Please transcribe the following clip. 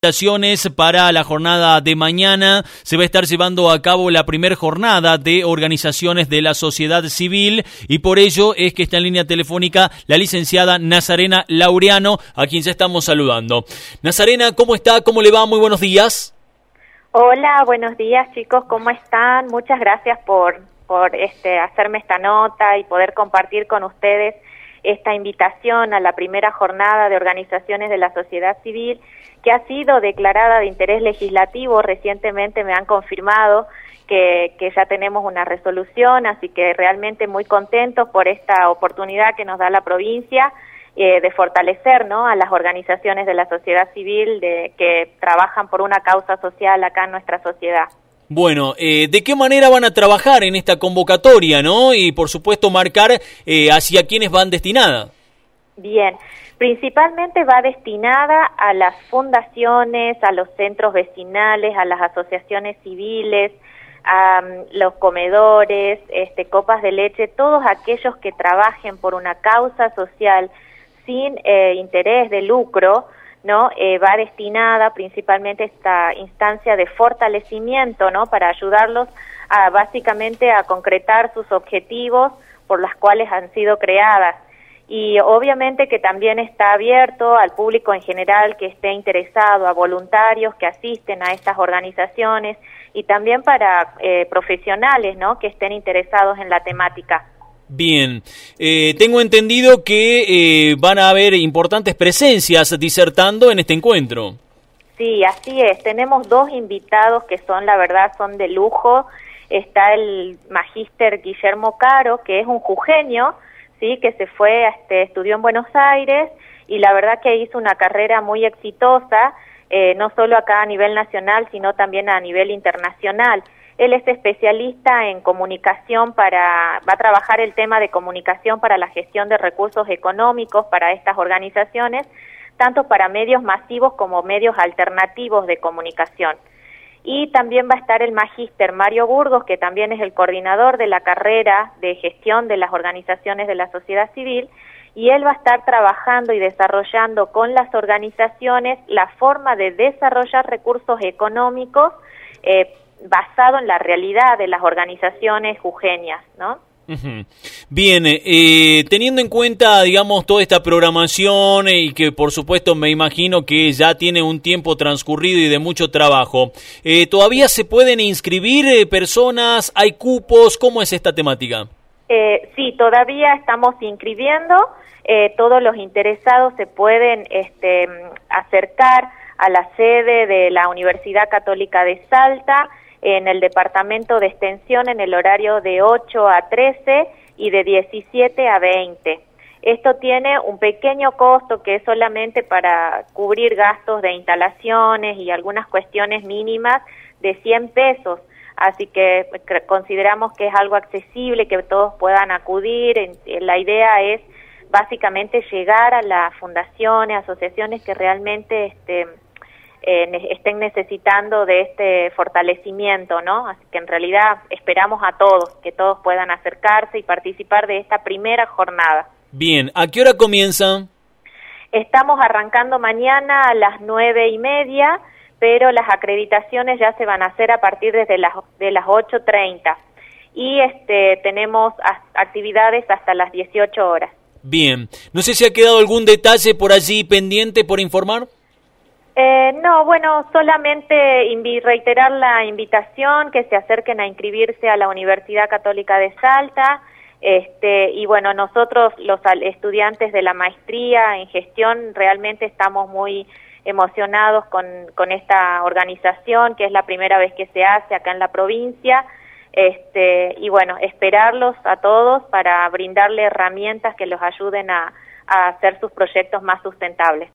Para la jornada de mañana se va a estar llevando a cabo la primera jornada de organizaciones de la sociedad civil y por ello es que está en línea telefónica la licenciada Nazarena Laureano, a quien ya estamos saludando. Nazarena, ¿cómo está? ¿Cómo le va? Muy buenos días. Hola, buenos días chicos, ¿cómo están? Muchas gracias por hacerme esta nota y poder compartir con ustedes esta invitación a la primera jornada de organizaciones de la sociedad civil que ha sido declarada de interés legislativo. Recientemente me han confirmado que ya tenemos una resolución, así que realmente muy contentos por esta oportunidad que nos da la provincia de fortalecer, ¿no?, a las organizaciones de la sociedad civil que trabajan por una causa social acá en nuestra sociedad. Bueno, ¿de qué manera van a trabajar en esta convocatoria, no? Y por supuesto marcar hacia quiénes van destinada. Bien, principalmente va destinada a las fundaciones, a los centros vecinales, a las asociaciones civiles, a los comedores, copas de leche, todos aquellos que trabajen por una causa social sin interés de lucro, ¿no? Va destinada principalmente esta instancia de fortalecimiento, ¿no?, para ayudarlos a básicamente a concretar sus objetivos por las cuales han sido creadas. Y obviamente que también está abierto al público en general que esté interesado, a voluntarios que asisten a estas organizaciones y también para profesionales, ¿no?, que estén interesados en la temática. Bien, tengo entendido que van a haber importantes presencias disertando en este encuentro. Sí, así es. Tenemos dos invitados que son, la verdad, son de lujo. Está el magíster Guillermo Caro, que es un jujeño, sí, que se fue, estudió en Buenos Aires y la verdad que hizo una carrera muy exitosa, no solo acá a nivel nacional, sino también a nivel internacional. Él es especialista en comunicación va a trabajar el tema de comunicación para la gestión de recursos económicos para estas organizaciones, tanto para medios masivos como medios alternativos de comunicación. Y también va a estar el magíster Mario Burgos, que también es el coordinador de la carrera de gestión de las organizaciones de la sociedad civil, y él va a estar trabajando y desarrollando con las organizaciones la forma de desarrollar recursos económicos basado en la realidad de las organizaciones jujeñas, ¿no? Bien, teniendo en cuenta, digamos, toda esta programación y que por supuesto me imagino que ya tiene un tiempo transcurrido y de mucho trabajo, ¿todavía se pueden inscribir personas? ¿Hay cupos? ¿Cómo es esta temática? Sí, todavía estamos inscribiendo, todos los interesados se pueden acercar a la sede de la Universidad Católica de Salta, en el departamento de extensión en el horario de 8 a 13 y de 17 a 20. Esto tiene un pequeño costo que es solamente para cubrir gastos de instalaciones y algunas cuestiones mínimas de 100 pesos. Así que consideramos que es algo accesible, que todos puedan acudir. La idea es básicamente llegar a las fundaciones, asociaciones que realmente estén necesitando de este fortalecimiento, ¿no? Así que en realidad esperamos a todos, que todos puedan acercarse y participar de esta primera jornada. Bien, ¿a qué hora comienza? Estamos arrancando mañana a las 9:30, pero las acreditaciones ya se van a hacer a partir de las 8:30 y tenemos actividades hasta las 18 horas. Bien, no sé si ha quedado algún detalle por allí pendiente por informar. No, bueno, solamente reiterar la invitación, que se acerquen a inscribirse a la Universidad Católica de Salta, y bueno, nosotros los estudiantes de la maestría en gestión realmente estamos muy emocionados con esta organización, que es la primera vez que se hace acá en la provincia, y bueno, esperarlos a todos para brindarle herramientas que los ayuden a hacer sus proyectos más sustentables.